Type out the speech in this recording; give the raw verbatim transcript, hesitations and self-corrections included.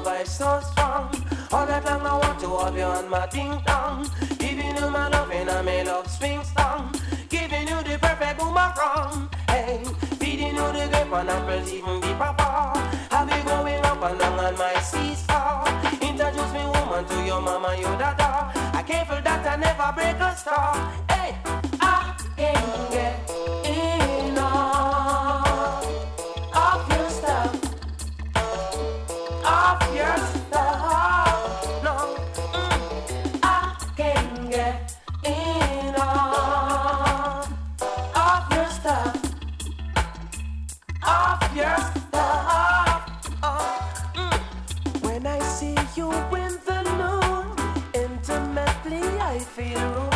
vibe so strong. All that long I want to have you on my ding dong. Giving you my loving and my love swing song. Giving you the perfect boomerang. Hey, feeding you the grape and apples, even the papa. Have you going up and down on my seesaw? Introduce me woman to your mama, your dada. I can't feel that I never break a star. Hey, I can't get enough of your stuff, of your stuff. No, mm, I can't get enough of your stuff, of your stuff. Oh, mm. When I see you in the noon, intimately I feel.